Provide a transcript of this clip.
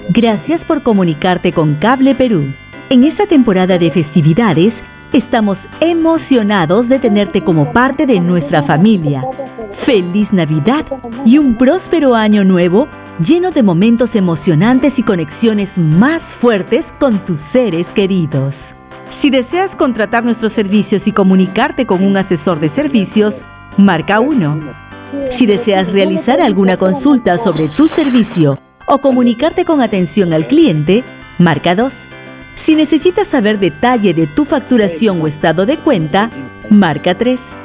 Gracias por comunicarte con Cable Perú. En esta temporada de festividades, estamos emocionados de tenerte como parte de nuestra familia. ¡Feliz Navidad y un próspero año nuevo lleno de momentos emocionantes y conexiones más fuertes con tus seres queridos! Si deseas contratar nuestros servicios y comunicarte con un asesor de servicios, marca 1. Si deseas realizar alguna consulta sobre tu servicio o comunicarte con atención al cliente, marca 2. Si necesitas saber detalle de tu facturación o estado de cuenta, marca 3.